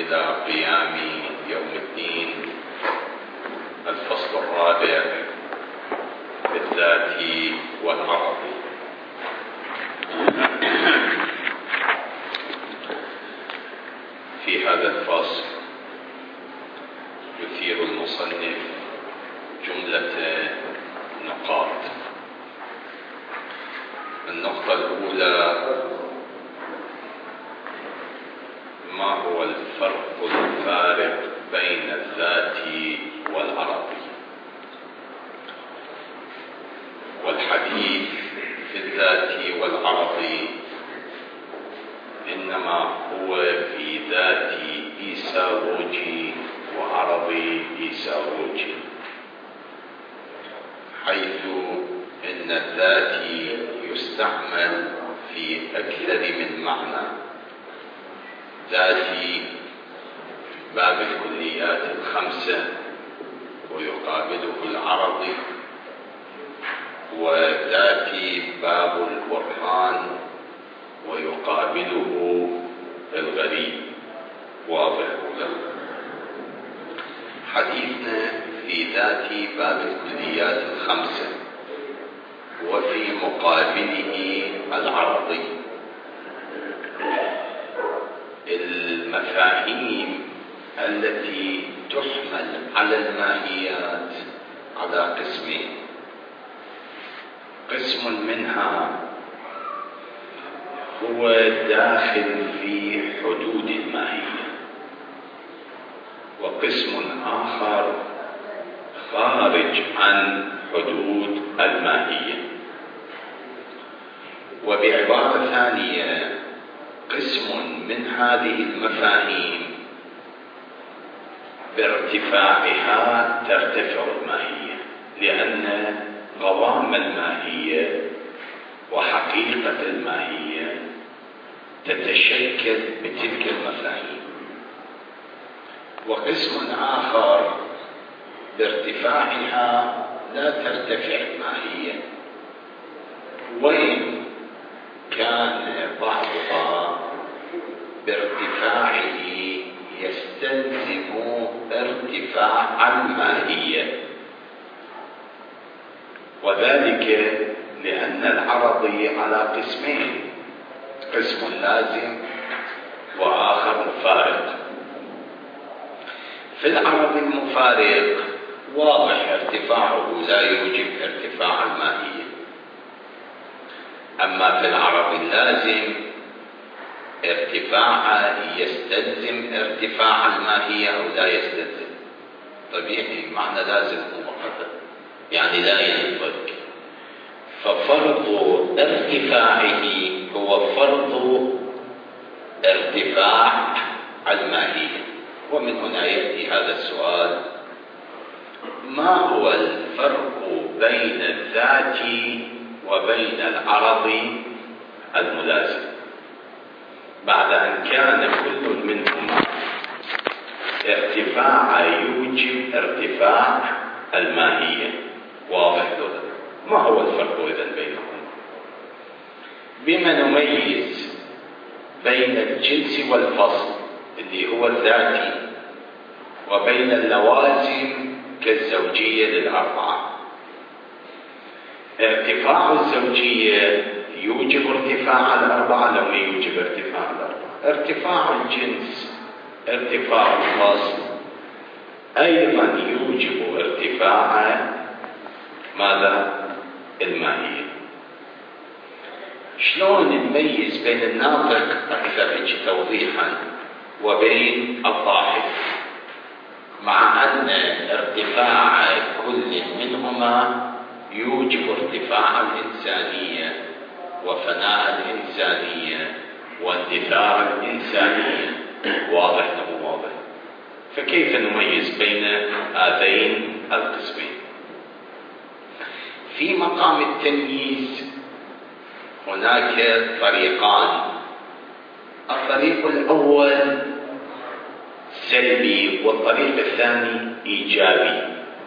إلى قيام يوم الدين. الفصل الرابع في الذات والعرض. في هذا الفصل يثير المصنف جملة نقاط. النقطة الأولى: ما هو الفرق الفارق بين الذات والعرض؟ والحديث في الذات والعرض إنما هو في ذات إيساووجي وعرض إيساووجي، حيث إن الذات يستعمل في أكثر من معنى: ذاتي باب الكليات الخمسة ويقابله العرض، وذاتي باب البرهان ويقابله الغريب. واضح له؟ حديثنا في ذاتي باب الكليات الخمسة وفي مقابله العرض. المفاهيم التي تحمل على الماهيات على قسمين: قسم منها هو داخل في حدود الماهية، وقسم آخر خارج عن حدود الماهية. وبعبارة ثانية، قسم من هذه المفاهيم بارتفاعها ترتفع الماهية، لأن قوام الماهية وحقيقة الماهية تتشكل بتلك المفاهيم. وقسم آخر بارتفاعها لا ترتفع الماهية، وإن كان بعضها بارتفاعه يستلزم ارتفاع الماهية، وذلك لأن العرض على قسمين: قسم لازم وآخر مفارق. في العرض المفارق واضح ارتفاعه لا يوجب ارتفاع الماهية، أما في العرض اللازم ارتفاعه يستلزم ارتفاع الماهية أو لا يستلزم. طبيعي، معنى لازم مقدر يعني لا ينطق، ففرض ارتفاعه هو فرض ارتفاع الماهية. ومن هنا يأتي هذا السؤال: ما هو الفرق بين الذات وبين العرض الملازم، بعد أن كان كل منهما ارتفاع يوجب ارتفاع الماهية؟ واضح له؟ ما هو الفرق إذن بينهم؟ بما نميز بين الجنس والفصل اللي هو الذاتي وبين اللوازم كالزوجية للأربعة. ارتفاع الزوجية يوجب ارتفاع الأربعة لو ما يوجب ارتفاع الأربعة. ارتفاع الجنس، ارتفاع الفصل أيضا يوجب ارتفاع ماذا؟ الماهية. شلون نميز بين الناطق أكثر توضيحا وبين الضاحك، مع أن ارتفاع كل منهما يوجب ارتفاع الإنسانية وفناء الإنسانية واندثار الإنسانية؟ واضح له؟ واضح. فكيف نميز بين هذين القسمين؟ في مقام التمييز هناك طريقان: الطريق الأول سلبي والطريق الثاني إيجابي.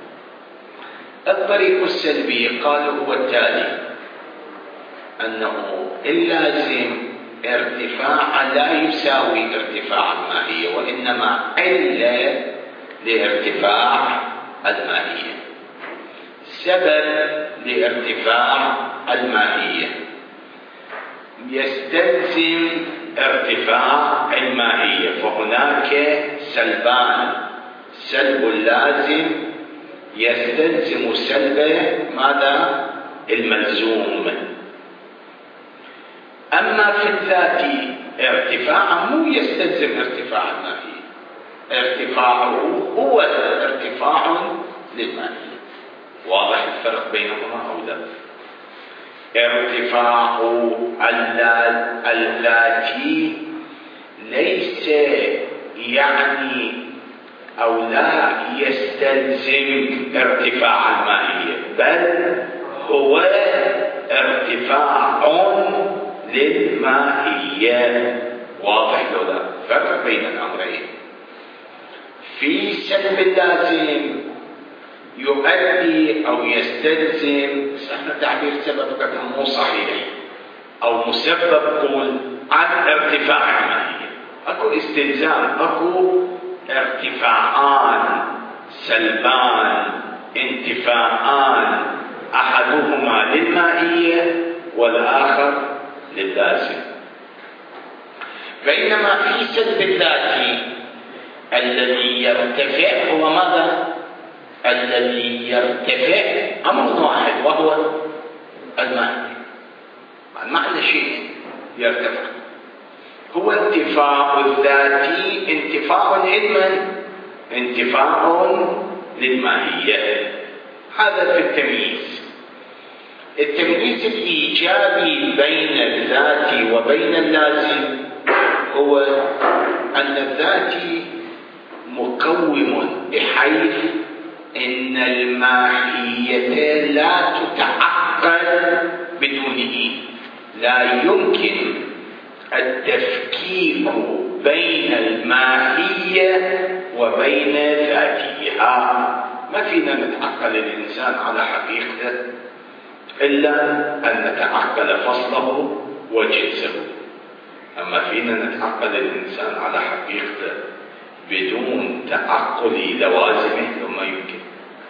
الطريق السلبي قالوا هو التالي: أنه اللازم ارتفاع لا يساوي ارتفاع الماهية، وإنما علة لارتفاع الماهية، سبب لارتفاع الماهية، يستلزم ارتفاع الماهية. فهناك سلبان، سلب لازم يستلزم سلب ماذا؟ الملزوم. أما في الذات ارتفاعه مو يستلزم ارتفاع الماهية، ارتفاعه هو ارتفاع للماهية. واضح الفرق بينهما أو لا؟ ارتفاع الذاتي ليس يعني أو لا يستلزم ارتفاع الماهية، بل هو ارتفاع للماهية. واضح لو لا؟ فرق بين الأمرين. في سلب اللازم يؤدي أو يستلزم، احنا تعبير سبب قد مو صحيح، أو مسبب قول عن ارتفاع الماهية. أكو استلزام، أكو ارتفاعان سلبان انتفاعان، أحدهما للماهية والآخر للازم. بينما في سلب الذاتي الذي يرتفع هو ماذا؟ الذي يرتفع أمر واحد وهو الماهية، المعنى شيء يرتفع، هو انتفاع الذاتي، انتفاع لمن؟ انتفاع للماهية. هذا في التمييز. التمييز الإيجابي بين الذاتي وبين اللازم هو أن الذاتي مقوم، بحيث إن الماهية لا تتعقل بدونه، لا يمكن التفكيك بين الماهية وبين ذاتها. ما فينا نتعقل الإنسان على حقيقته إلا أن نتعقل فصله وجنسه، أما فينا نتعقل الإنسان على حقيقته بدون تعقل لوازمه وما يمكن.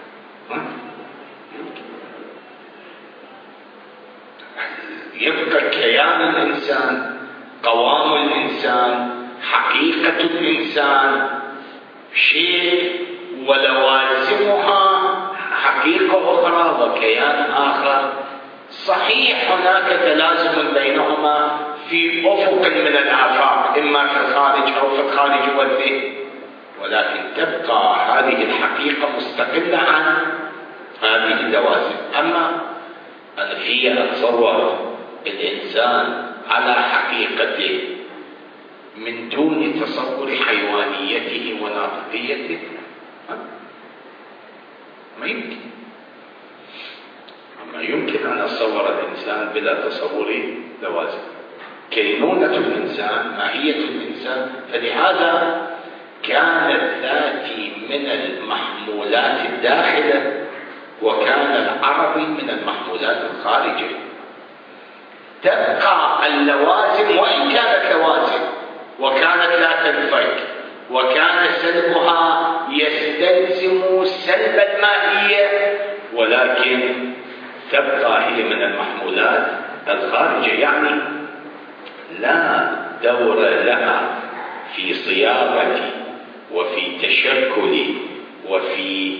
يبقى كيان الإنسان، قوام الإنسان، حقيقة الإنسان شيء، ولوازمها حقيقة أخرى وكيان آخر. صحيح هناك تلازم بينهما في أفق من الآفاق، إما في الخارج أو في الخارج والذهن، ولكن تبقى هذه الحقيقة مستقلة عن هذه اللوازم. أما أنا في أتصور الإنسان على حقيقته من دون تصور حيوانيته وناطقيته ما يمكن. أما يمكن أن أتصور الإنسان بلا تصور لوازم. كينونة الإنسان، ماهية الإنسان، فلهذا كان الذاتي من المحمولات الداخلة، وكان العربي من المحمولات الخارجة. تبقى اللوازم وإن كانت لوازم وكانت لا تنفك، وكان سلبها يستلزم سلب الماهية، ولكن تبقى هي من المحمولات الخارجة، يعني لا دور لها في صياغة وفي تشكل وفي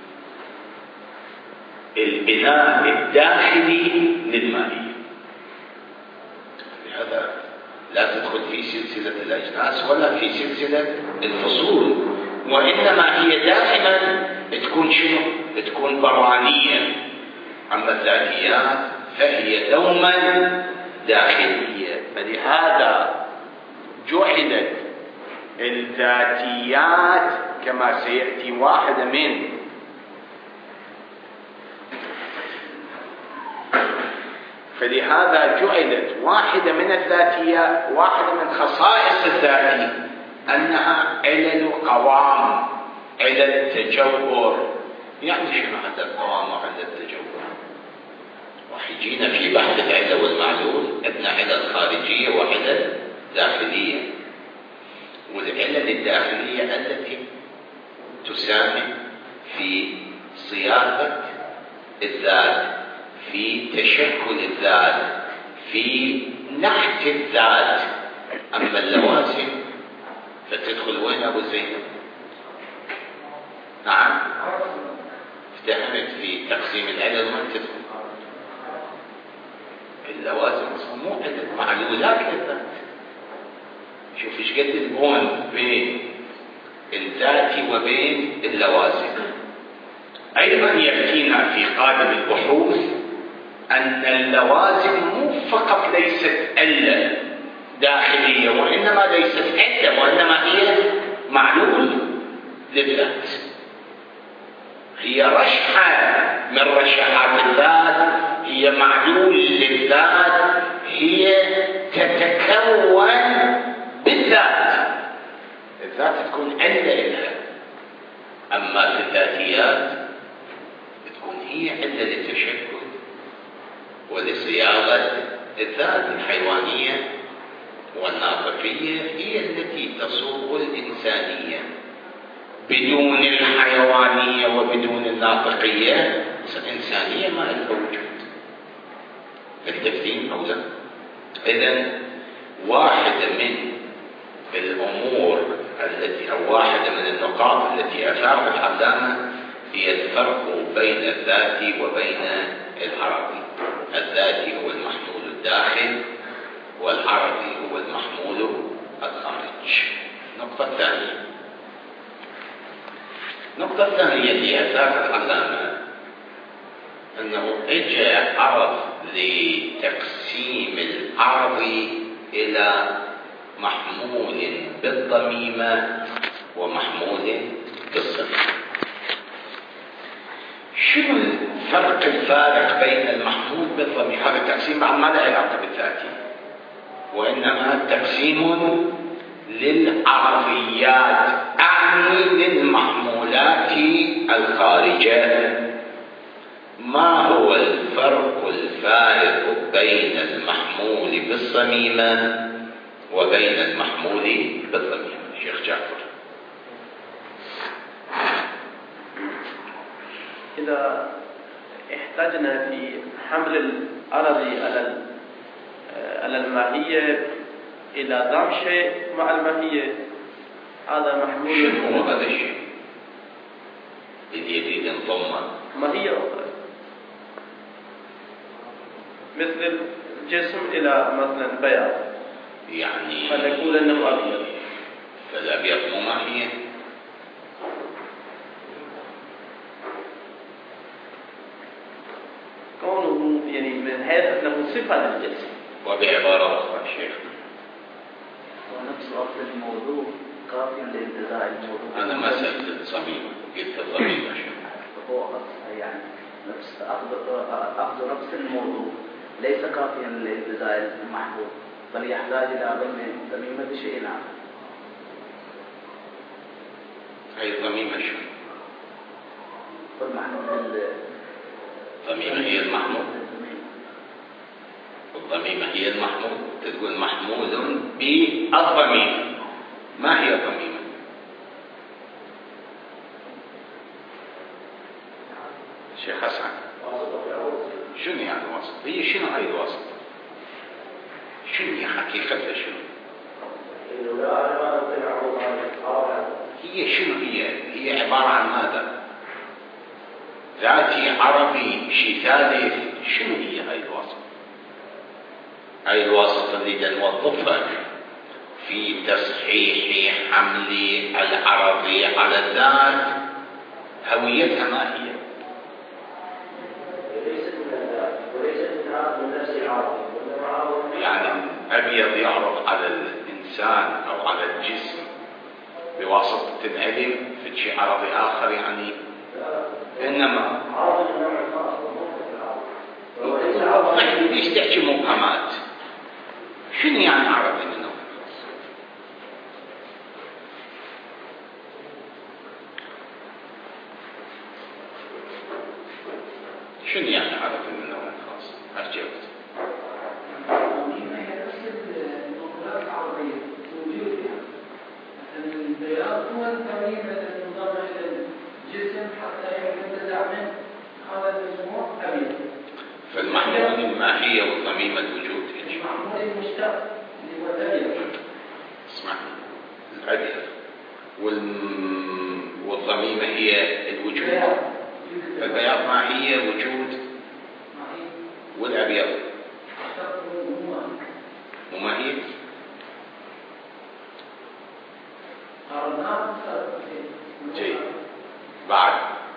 البناء الداخلي للماهية. لهذا لا تدخل في سلسلة الأجناس ولا في سلسلة الفصول، وإنما هي دائما تكون شنو؟ تكون برانية. أما الذاتيات فهي دوما داخلية. فلهذا جعلت الذاتيات كما سيأتي واحدة من فلهذا جعلت واحدة من الذاتيات، واحدة من خصائص الذاتي أنها علل قوام، علل تجوهر. يعني شنو هذا القوام وهذا التجوهر؟ وحجينا في بحث العلة والمعلول عندنا علل خارجية وعلل داخلية. والعلل الداخلية التي تساهم في صياغة الذات، في تشكل الذات، في نحت الذات. أما اللوازم فتدخل وين أبو زينب؟ نعم، افتهمت في تقسيم العلل وين تدخل؟ اللوازم مو علل، معلولات للذات. شوف ايش قد البون بين الذات وبين اللوازم. أيضا يأتينا في قادم البحوث أن اللوازم مو فقط ليست علة داخلية، وإنما ليست علة، وإنما هي معلول للذات. هي رشحة من رشحات الذات، هي معلول للذات، هي تتكون بالذات. الذات تكون علة لها. أما في الذاتيات تكون هي علة للتشكل ولصياغة الذات. الحيوانية والناطقية هي التي تصوغ الإنسانية. بدون الحيوانية وبدون الناطقية الإنسانية ما لها وجود. التفهيم أو لا؟ إذن واحدة من الأمور التي أو واحدة من النقاط التي أثارها العلامة هي الفرق بين الذاتي وبين العرضي. الذاتي هو المحمول الداخل، والعرضي هو المحمول الخارج. النقطة الثانية اللي أثارها العلامة أنه إجا عرض لتقسيم العرض إلى محمول بالضميمة ومحمول بالصفة. شنو الفارق بين المحمول بالضمير؟ هذا التقسيم بعد ما له علاقة بالذاتي، وإنما تقسيم للعرضيات، أعني للمحمولات الخارجة. ما هو الفرق الفارق بين المحمول بالصميمة وبين المحمول بالضمير؟ شيخ جعفر. إذا احتاجنا في حمل الأراضي على الماهية إلى ضم شيء مع الماهية، هذا محمول. شنو هذا الشيء اللي يريد انضمه؟ ماهية أخرى، مثل الجسم إلى مثلا بياض، يعني فنقول أنه أبيض. فالأبيض مو ماهية. كونه يعني من حيث أنه صفة للجسم. وبعبارة أخرى شيخ، ونفس أصل الموضوع كافي لانتزاع الموضوع. أنا ما سألت الصميم، قلت الضمير شيخ. هو أصل يعني نفس أخذ نفس الموضوع ليس كافيا لانتزاع المحبوب، بل يحتاج إلى ضميمة شيء آخر. هي الضميمة شو؟ الضميمة هي المحمول. الضميمة هي المحمول. تقول محمول بالضمير. ما هي الضميمة؟ شيخ حسن، شنو يعني وسط؟ هي شنو هاي الوسط؟ شنو هي حقيقتها؟ شنو هي؟ شنو هي عبارة عن ماذا؟ ذاتي، عربي، شيء ثالث؟ شنو هي هاي الوسط؟ هاي الوسط اللي نوظفها في تصحيح حمل العربي على الذات، هويتها ما هي؟ يعني أبيض يعرض على الإنسان أو على الجسم بواسطة العلم في شيء عرضي آخر، يعني إنما ليش تحكي مبهمات؟ شنو يعني عربي من نوع؟ شنو يعني عربي من نوع خاص؟ أجبت. البياض هو الضميمة المضافة إلى الجسم حتى ينتزع منه هذا المجموع أبيض. فالمحمول ما هي والضميمة الوجود؟ المحمول المشتق اللي هو الأبيض. اسمع، الأبيض والضميمة هي الوجود. فالبياض ما هي وجود والأبيض مماهية. جيد. بعد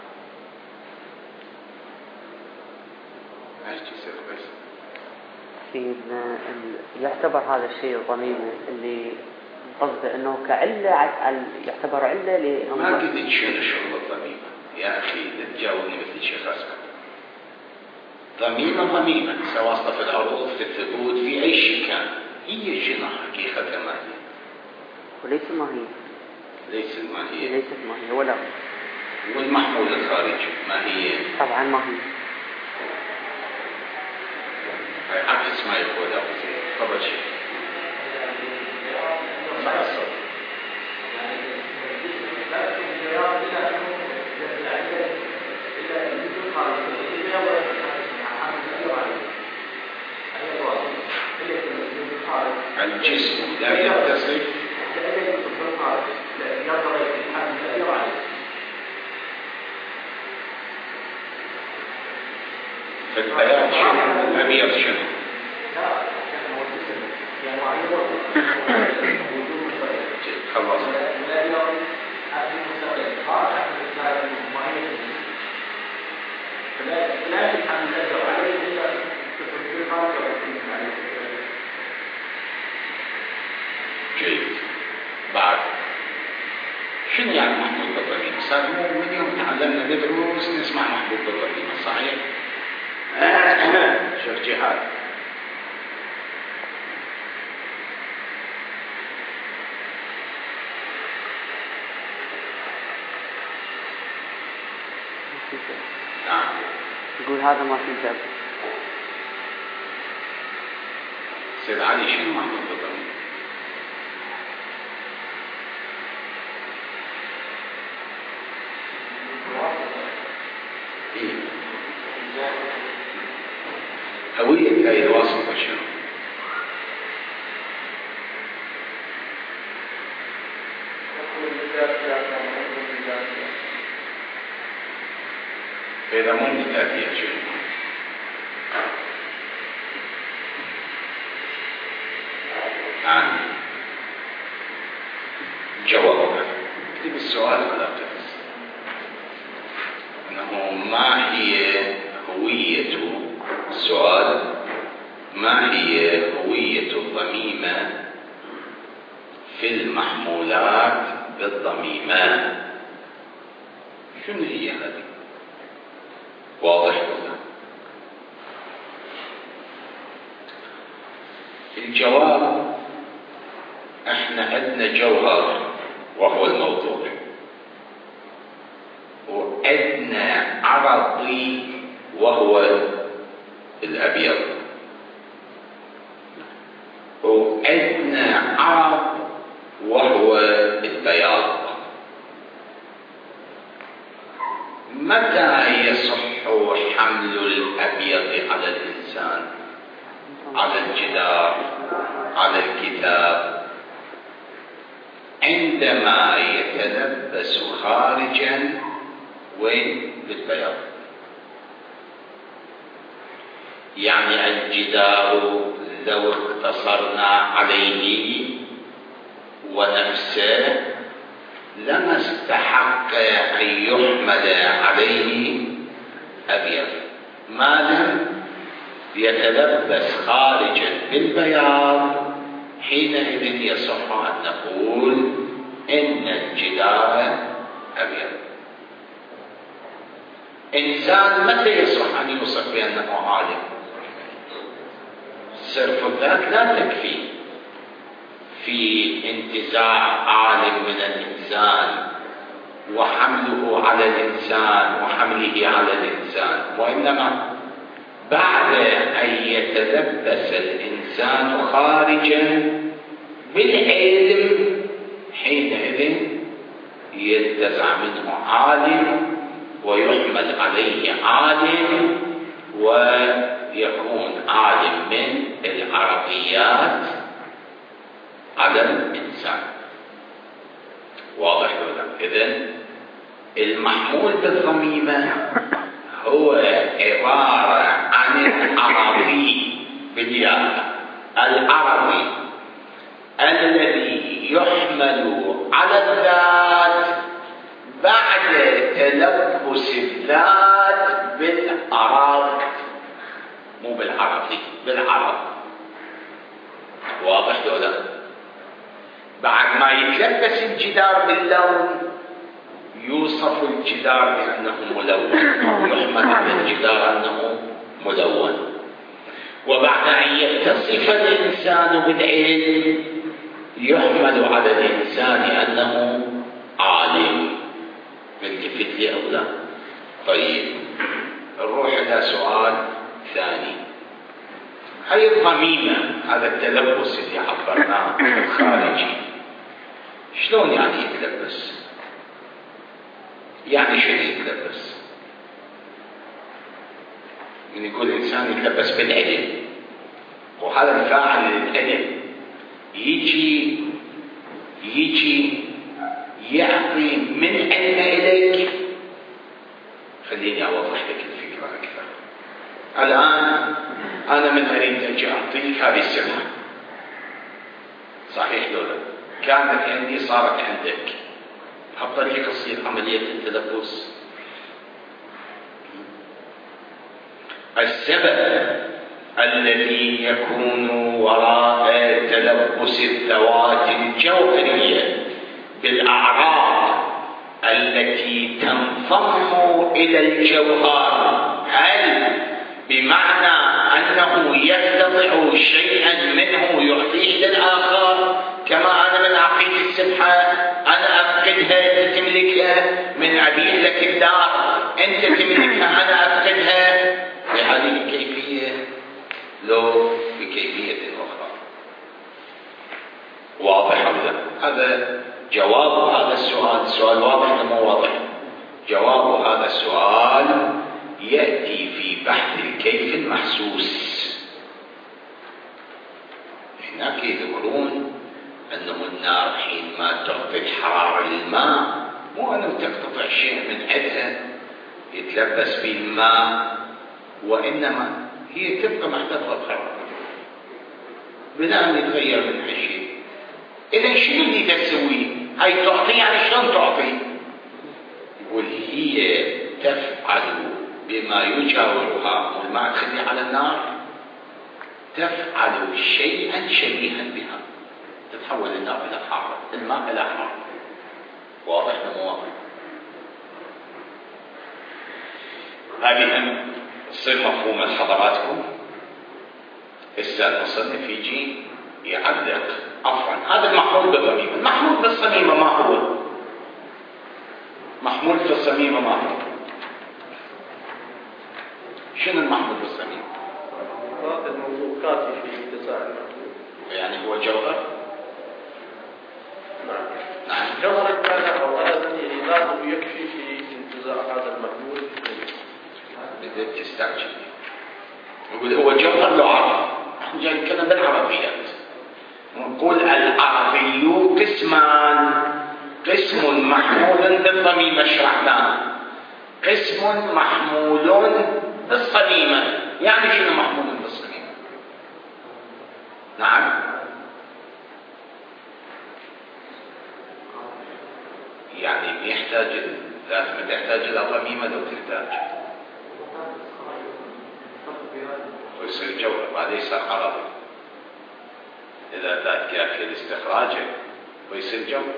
ايش تصير بس في يعتبر هذا الشيء الضميمة اللي قصده انه كعلة يعتبر علة ما قلت شنو شغل الضميمة يا اخي، لا تجاوبني مثل الشيخ اسكت. ضميمة سواء في العروض في الثبوت في اي شيء كان، هي شنو حقيقتها ما هي؟ وليس ما هي. ليست ما هي ولا. والمحمول الخارجي ما هي؟ طبعا ما هي. هاي حق اسمها يقول أبو زيد. طبعا شيء الجسم لا يتصف فالبيان شنو؟ الأبيض شنو؟ خلاص. جيد. بعد شنو يعني محبوب بالضميمة؟ صار من يوم تعلمنا ندرس نسمع محبوب بالضميمة، صحيح؟ شيخ جهاد نعم يقول هذا ما في جاب. سيد علي شنو محبوب بالضميمة؟ إيه؟ هوية هاي الواسطة شنو؟ فإذا مو ذاتية شنو؟ جواب اكتب السؤال ولا تفس انه ما هي هوية السؤال، ما هي هوية الضميمة في المحمولات بالضميمة؟ شنو هي هذه؟ واضح ولا؟ الجواب احنا عندنا جوهر وهو الموضوع، وعندنا عرضي وهو الأبيض، وعندنا عرض وهو البياض. متى يصح حمل الأبيض على الإنسان، على الجدار، على الكتاب؟ عندما يتلبس خارجا وين؟ بالبياض. يعني الجدار لو اقتصرنا عليه ونفسه لما استحق أن يحمل عليه أبيض، ما لم يتلبس خارجا بالبياض، حينئذ يصح أن نقول إن الجدار أبيض. إنسان متى يصح أن يوصف بأنه عالم؟ صرف الذات لا تكفي في انتزاع عالم من الإنسان وحمله على الإنسان وحمله على الإنسان، وإنما بعد أن يتلبس الإنسان خارجا بالعلم حينئذ ينتزع منه عالم ويحمل عليه عالم ويكون عالم من العربيات على الإنسان. واضح ولا؟ إذن المحمول بالضميمة هو عبارة عن العربي بالياء، العربي الذي يحمل على الذات بعد تلبس الذات بالعرب، مو بالعربي، بالعرب. واضح ولا؟ بعد ما يتلبس الجدار باللون يوصف الجدار بأنه ملون، يحمل على الجدار أنه ملون. وبعد أن يتصف الإنسان بالعلم يحمل على الإنسان أنه عالم. ملتفت لي أو لا؟ طيب نروح إلى سؤال ثاني. هي الضميمة، هذا التلبس اللي عبرناه الخارجي، شلون يعني يتلبس؟ يعني شنو يتلبس؟ من يقول الإنسان يتلبس بالعلم، وهذا الفاعل للعلم يجي يعطي من علم إليك. خليني أوضح لك الفكرة أكثر. الآن أنا من أريد أجي أعطيك هذه السمعة، صحيح لولا؟ كانت عندي صارت عندك، بهالطريقة تصير عملية التلبس. السبب الذي يكون وراء تلبس الذوات الجوهرية بالأعراض التي تنضم إلى الجوهر، هل بمعنى أنه يفتضح شيئا منه يعطيه للآخر؟ كما أنا من أعطيك السبحة أنا أفقدها تملكها، من أبيع لك الدار أنت تملكها أنا أفقدها، بهذه الكيفية لو بكيفية أخرى. واضح هذا؟ هذا جواب هذا السؤال. السؤال واضح ولا مو واضح؟ جواب هذا السؤال يأتي في بحث الكيف المحسوس. هناك يذكرون أنه النار حينما تعطي الحرارة للماء مو أنه تقتطع شيء من عدها يتلبس بالماء، وإنما هي تبقى محتفظة بحرارة بلا أن يتغير منها شيء. إذا شنو اللي تسوي؟ هاي تعطي، يعني شلون تعطي؟ يقول هي تفعل بما يجاورها، والماء تخلي على النار، تفعل شيئا شبيها بها، تتحول النار إلى حارة، الماء إلى حارة. واضح ولا مو واضح؟ هذه تصير مفهومة لحضراتكم. هسه المصنف يجي يعلق. عفوا، هذا المحمول بالضميمة. المحمول بالصميمة ما هو؟ محمول بالصميمة ما هو؟ شنو المحمول بالصميمة؟ هذا الموضوع كافي في اتساع المحمول، يعني هو جوهر؟ نعم. جوهر المعنى أو هذا يعني لازم يكفي في انتزاع هذا المحمول. بدأت تستعجل. يقول هو جوهر له عرب. احنا جاي نتكلم بالعربيات. نقول العربي قسمان، قسم محمول بالضميمة شرحناه، قسم محمول بالصميمة. يعني شنو محمول بالصميمة؟ نعم، يعني يحتاج، لازم تحتاج إلى ضميمة لو تحتاج ويصير جوهر، بعد يصير عربي. إذا ذات كافية لاستخراجه ويصير جوهر.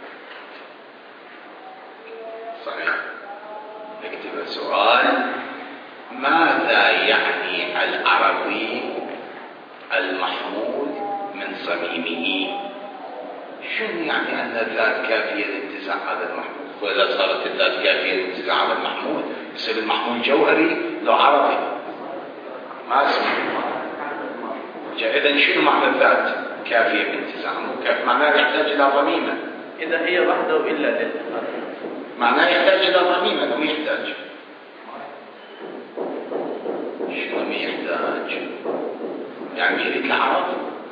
صحيح. نكتب سؤال: ماذا يعني العربي المحمول من صميمه؟ شنو يعني أن الذات كافية لانتزاع هذا المحمول؟ وإذا صارت الذات كافية لانتزاع هذا المحمول يصير المحمول جوهري لو عربي. ما اسمع. إذا شنو معنى الذات كافية بانتزاع؟ مو كافية، معناه يحتاج إلى ضميمة. إذا هي وحده إلا لله معناه يحتاج إلى ضميمة، لو يحتاج. شنو يحتاج؟ يعني يريد العرض.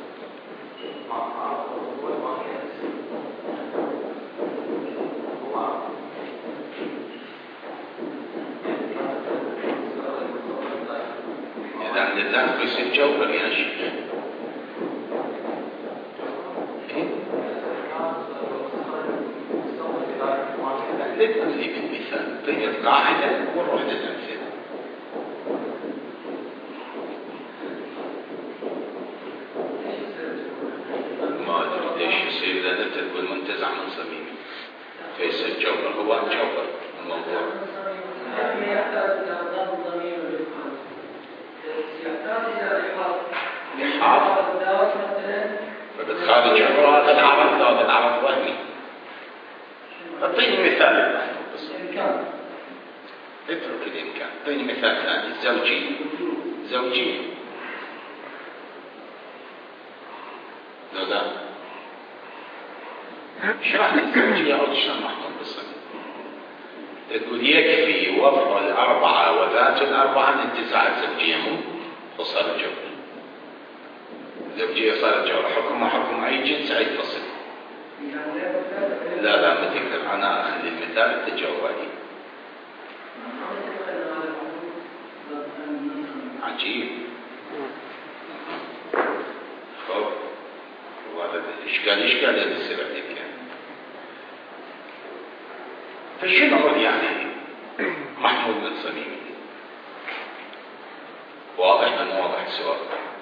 إذا عند الذات بيصير جوهر يا شيخ. لا تقول لي بالمثال، طيب القاعدة ونروح للأمثلة. ما أدري ليش يصير، لأن تقول منتزع من صميم فيصير جوهر. هو جوهر الموضوع. لحاظ فبتخالج هذا العرض، هذا العرض وهمي. أعطيني مثال. اترك الإمكان. أعطيني مثال ثاني. زوجي لا اشرح لي الزوجية أو شلون محكوم بالصميم. تقول يكفي وضع الأربعة وذات الأربعة لانتزاع الزوجية، مو وصار الجوهر. الزوجية صارت جوهر. حكم أي جنس أي فصل. لا مثل أنا أخذ المثال التجوالي. عجيب. خب وهذا إشكال هذا السبب يعني. فشنو هو يعني محمود بن صميم؟ واضح أم واضح السؤال؟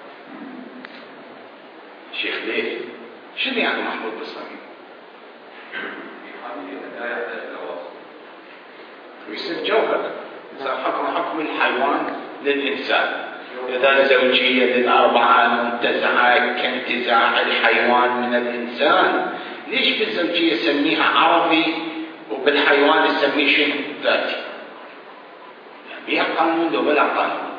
شيخ ليه؟ شنو يعني محمود بن صميم؟ ويصير جوهر. صار حكم الحيوان للإنسان. إذا الزوجية للأربعة منتزعة كانتزاع الحيوان من الإنسان، ليش بالزوجية سميها عربي وبالحيوان نسميه شنو؟ ذاتي. يعني بيها قانون لو بلا قانون.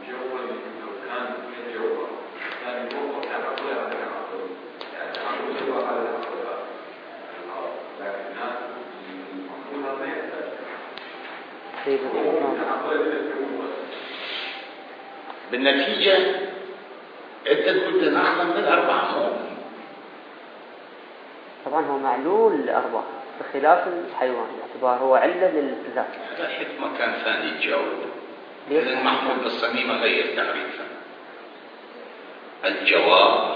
بالنتيجة أنت قلت ناخذ من الأربعة. طبعا هو معلول الأربعة بخلاف الحيوان، باعتبار هو علة للذات. هذا حكمة كان ثاني تجاوب. إذن محمود بالصميم غير تعريفه. الجواب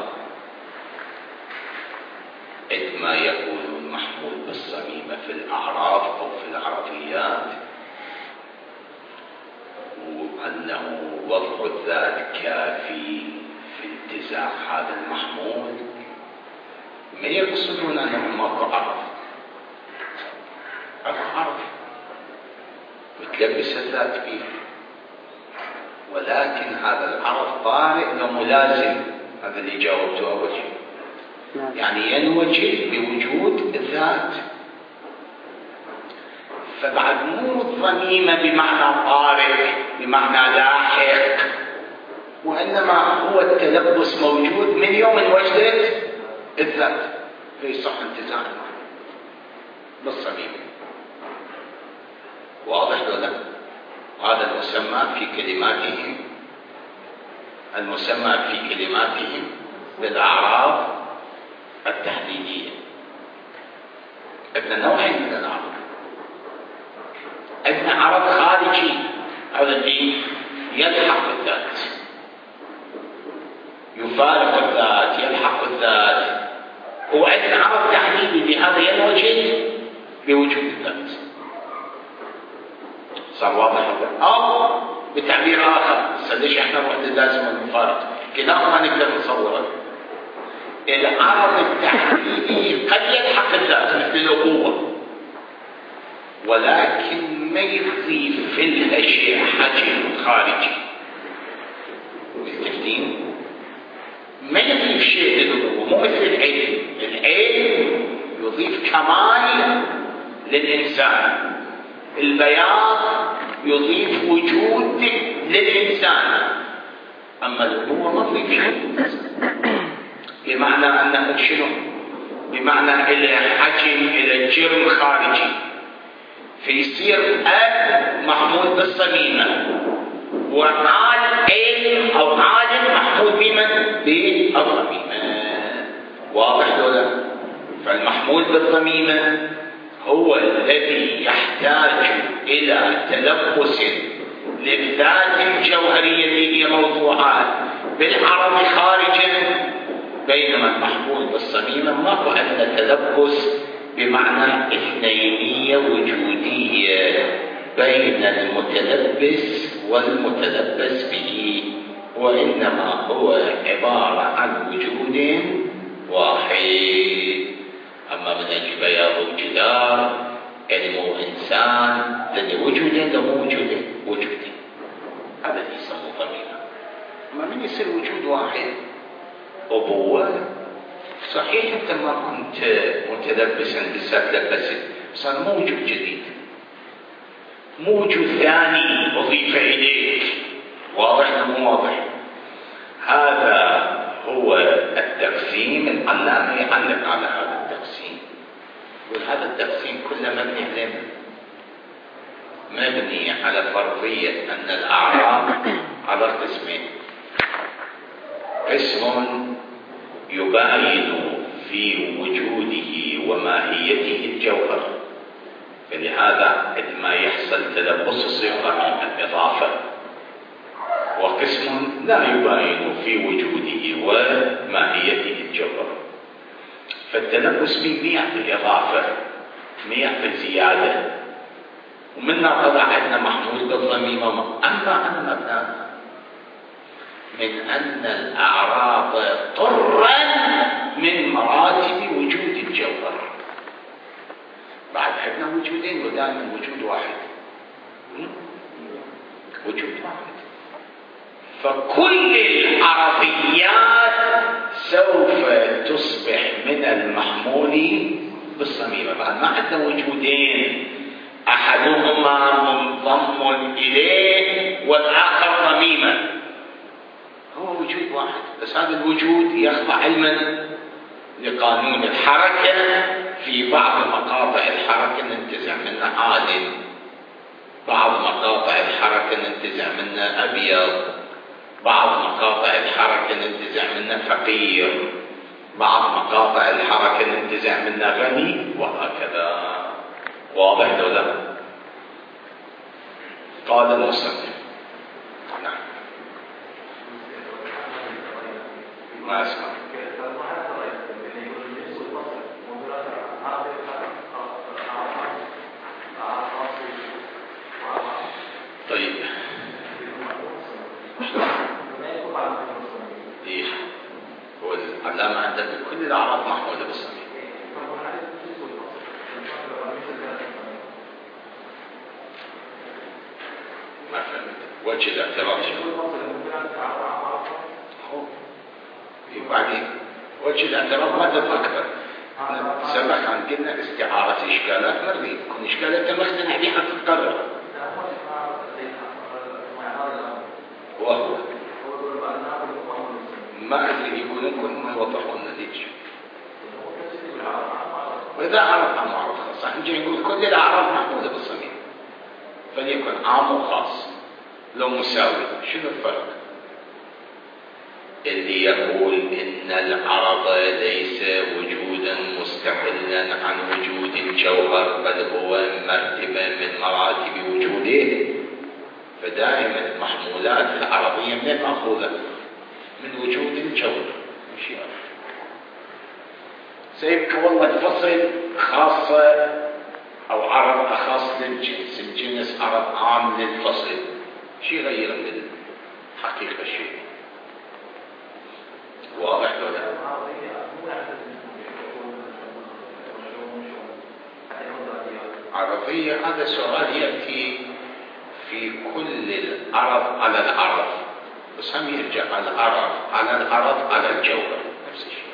عندما يكون المحمول بالصميم في الأعراف أو في العرفيات وأنه وضع الذات كافي في انتزاع هذا المحمول، ما يقصدون أنه ماكو عرف. عرف متلبس الذات فيه، ولكن هذا العرف طارئ وملازم. هذا اللي جاوبته أول شيء. يعني ينوجد بوجود الذات. فبعد مو الضميمة بمعنى طارئ بمعنى لاحق، وإنما هو التلبس موجود من يوم وجدت الذات، فيصح انتزاع بالصميم. واضح ولا؟ هذا المسمى في كلماتهم بالأعراف التحديدية. عندنا نوعين من الأعراف. عندنا عرض خارجي، هذا اللي يلحق الذات، يفارق الذات، يلحق الذات. وعندنا عرض تحديدي بهذا ينوجد بوجود الذات. صار واضح هذا؟ أو بتعبير آخر، ليش احنا نروح للازم والمفارق؟ كلاهما نقدر نصوره. العرض التحديدي قد يلحق الذات مثل الأبوة، ولكن ما يضيف في الأشياء حجم خارجي. مستفتين؟ ما يضيف شيء للأبوة، مو مثل العلم. العلم يضيف كمال للإنسان، البياض يضيف وجود للإنسان، أما الأبوة ما في شيء، بمعنى أنه شنو؟ بمعنى إلى حجم، إلى جرم خارجي، فيصير أب محمول بالصميمة، وعالم أو عالم محمول بمن؟ بالضميمة. واضح ولا؟ فالمحمول بالضميمة هو الذي يحتاج إلى تلبس للذات الجوهرية اللي هي موضوعات بالعرض خارجا، بينما المحمول بالصميمة ماكو عندنا تلبس بمعنى اثنينية وجودية بين المتلبس والمتلبس به، وإنما هو عبارة عن وجود واحد. أما من أجل بياض الجدار علم إنسان لدي وجودين، لو وجودين وجودين، هذا اللي يسموه ضميرا. أما من يصير وجود واحد أبوة، صحيح أنت ما كنت متلبسا لسه تلبست، صار موجود جديد، موجود ثاني أضيف إليك. واضح مو واضح؟ هذا هو التقسيم. العلامة يعلق على هذا التقسيم، وهذا التقسيم كله مبني على مبني على فرضية أن الأعراض على قسمين: قسم يباين في وجوده وماهيته الجوهر، فلهذا عندما يحصل تلبس صفة من الإضافة، وقسم لا يباين في وجوده وماهيته الجوهر، فالتلبس بيع في الإضافة، بيع في الزيادة، ومنها طلع عندنا محمول بالضميمة. أما أنا مبناها من أن الأعراض طرا من مراتب وجود الجوهر. بعد عندنا وجودين ودائما وجود واحد، وجود واحد. فكل العرضيات سوف تصبح من المحمول بالصميمة. بعد ما عندنا وجودين أحدهما منضم إليه والآخر ضميمة، هو وجود واحد، بس هذا الوجود يخضع علما لقانون الحركة. في بعض مقاطع الحركة ننتزع منه عالم، بعض مقاطع الحركة ننتزع منه أبيض، بعض مقاطع الحركة ننتزع منه فقير، بعض مقاطع الحركة ننتزع منه غني، وهكذا. واضح ولا لا؟ قال المصنف. نعم. ما اسمع. طيب إيه هو العلامة عندك كل الأعراض محمولة بالصميم. ما فهمت وجه الاعتراض بعدين. وجه الاعتراض ما تتذكر سبق عن قلنا استعارة إشكالات مرضي، كل إشكالات مختلفة دي حتتكرر. وهو ما أدري يقولون كنا وضحوا النتيجة، وإذا عرف عن معرض خاص نجي نقول كل الأعراض محمولة بالصميم، فليكن عام وخاص لو مساوي. شنو الفرق؟ اللي يقول إن العرض ليس وجودا مستقلا عن وجود الجوهر، بل هو مرتبة من مراتب وجوده، فدائما المحمولات العرضية من مأخوذة من وجود الجوهر، مش يعني سيبك والله الفصل خاصة أو عرض أخص للجنس، الجنس عرض عام للفصل، شيء غير من الحقيقة شيء. واضح ولا لا؟ عرضية هذا سؤال يأتي في كل العرض على العرض، بس هم يرجع على العرض على العرض على الجوهر، نفس الشيء،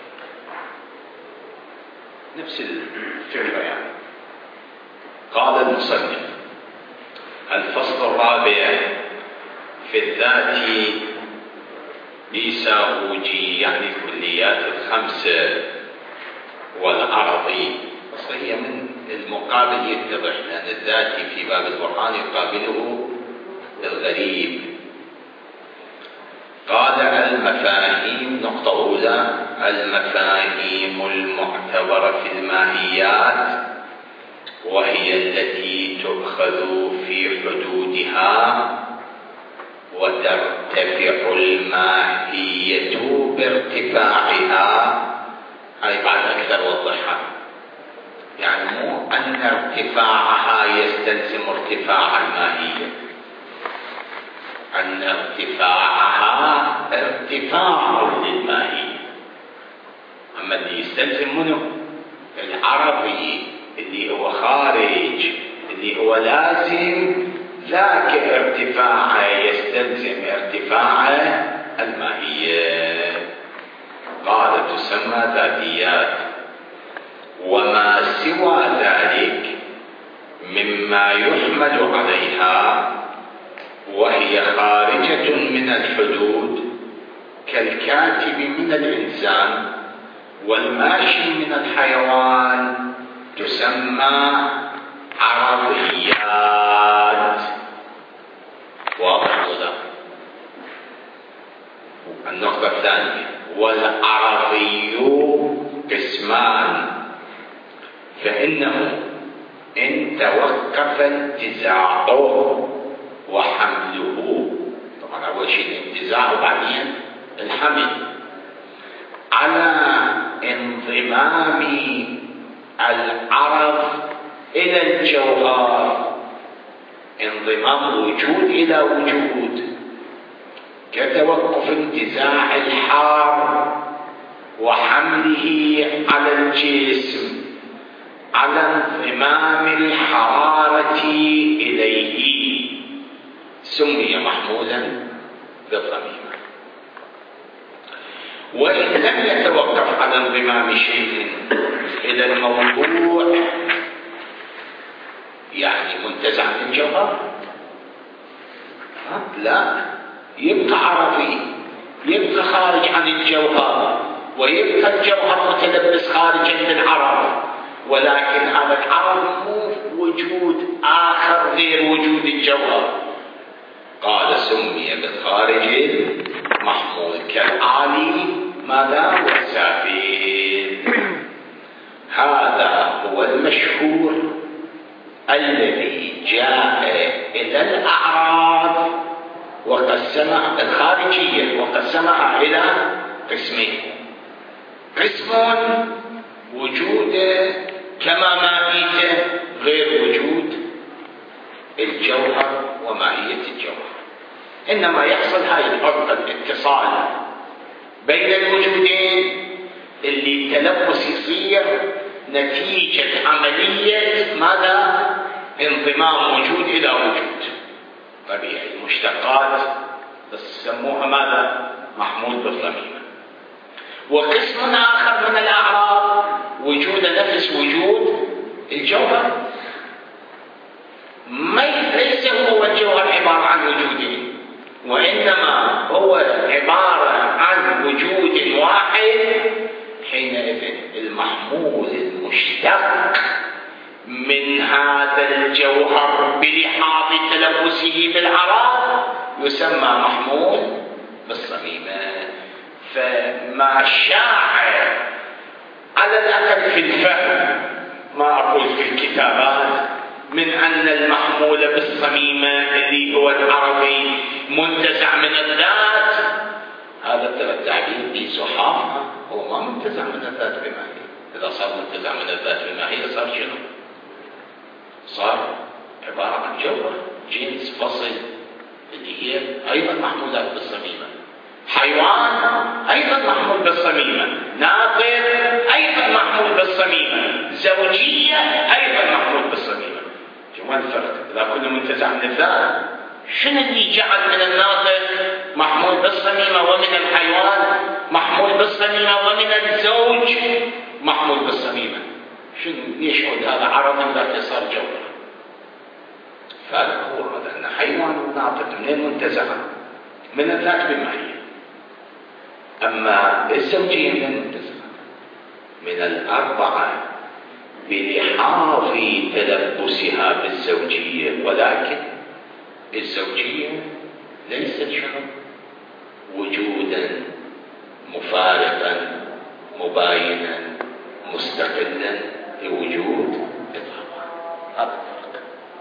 نفس الفكرة يعني. قال المصنف: الفصل الرابع في الذات إيساوجي يعني الكليات الخمسة والعرضي، هي من المقابل يتضح، لأن الذاتي في باب البرهان يقابله الغريب. قال المفاهيم، نقطة أولى، المفاهيم المعتبرة في الماهيات وهي التي تؤخذ في حدودها وترتفع الماهية بارتفاعها. هاي بعد أكثر وضحها، يعني مو أن ارتفاعها يستلزم ارتفاع الماهية، أن ارتفاعها ارتفاع للماهية. أما اللي يستلزم منه العربي اللي هو خارج اللي هو لازم، ذاك ارتفاعه يستلزم ارتفاع الماهية. قال تسمى ذاتيات، وما سوى ذلك مما يحمل عليها وهي خارجة من الحدود كالكاتب من الإنسان والماشي من الحيوان تسمى عرضيات. واضح هذا؟ النقطة الثانية، والعرضي قسمان، فإنه إن توقف انتزاعه وحمله، طبعا أول شيء الانتزاع وبعدين الحمل، على انضمام العرض إلى الجوهر، انضمام وجود إلى وجود، كتوقف انتزاع الحار وحمله على الجسم على انضمام الحرارة إليه، سمي محمولا بالضميمة. وإن لم يتوقف على انضمام شيء إلى الموضوع، يعني منتزع من الجوهر، لا، يبقى عربي، يبقى خارج عن الجوهر، ويبقى الجوهر متلبس خارجا بالعرض، ولكن هذا العرض مو وجود آخر غير وجود الجوهر. قال سمي بالخارج المحمول كالعالي ماذا والسافل. هذا هو المشهور الذي جاء إلى الأعراض وقسمها الخارجية، وقسمها إلى قسمين: قسم وجود كما ماهيته غير وجود الجوهر وماهية الجوهر، إنما يحصل هاي الفرق الاتصال بين الوجودين اللي التلبس يصير نتيجة عملية ماذا؟ انضمام وجود إلى وجود طبيعي. المشتقات سموها ماذا؟ محمول بالضميمة. وقسم آخر من الأعراض وجود نفس وجود الجوهر، ليس هو الجوهر عبارة عن وجودين، وإنما هو عبارة عن وجود واحد. حينئذ المحمول المشتق من هذا الجوهر بلحاظ تلبسه بالعراض يسمى محمول بالصميمة. فما شاع على الأقل في الفهم، ما أقول في الكتابات، من أن المحمول بالصميمة اللي هو العربي منتزع من الذات، هذا التعبير بصحافة هو ما منتزع من الذات بماهية. إذا صار منتزع من الذات بماهية صار شنو؟ صار عبارة عن جوهر، جنس، فصل، اللي هي أيضا محمولات بالصميمة. حيوان أيضا محمول بالصميمة، ناطق أيضا محمول بالصميمة، زوجية أيضا محمول بالصميمة. ما الفرق؟ إذا كل منتزع من الذات، شنو اللي جعل من الناطق محمول بالصميمة ومن الحيوان محمول بالصميمة ومن الزوج محمول بالصميمة؟ شنو يشعر هذا عرض ذات صار جوهر؟ فهذا هو أن حيوان وناطق من المنتزع من الذات بماهية. أما الزوجية من الأربعة بلحاظ تلبسها بالزوجية، ولكن الزوجية ليست شرط وجودا مفارقا مباينا مستقلا لوجود إطلاقا. هذا الفرق.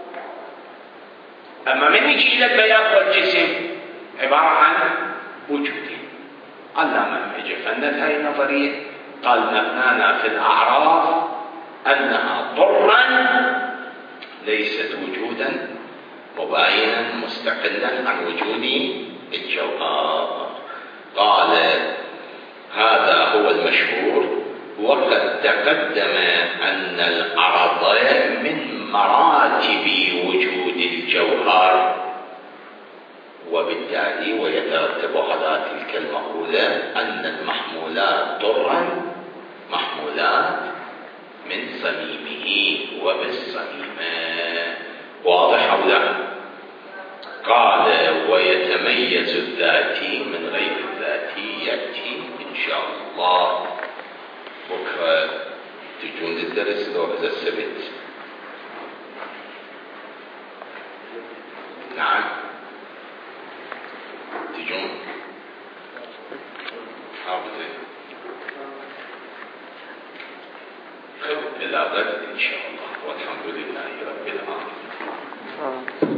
أما من يجي لك بياض والجسم عبارة عن وجودين. علامة المجي فندت هاي النظرية قال مبنانا في الأعراف أنها ضرا ليست وجودا مباينا مستقلا عن وجود الجوهر. قال هذا هو المشهور، وقد تقدم أن العرض من مراتب وجود الجوهر، وبالتالي ويترتب على تلك المقولة أن المحمولات ضرا محمولات من صميمه وبالصميمة. واضح أو لا؟ قال ويتميز الذاتي من غير الذاتي، يأتي إن شاء الله بكرة. تجون الدرس لو هذا السبت؟ نعم تجون حاضرين. إلى غد إن شاء الله، والحمد لله رب العالمين.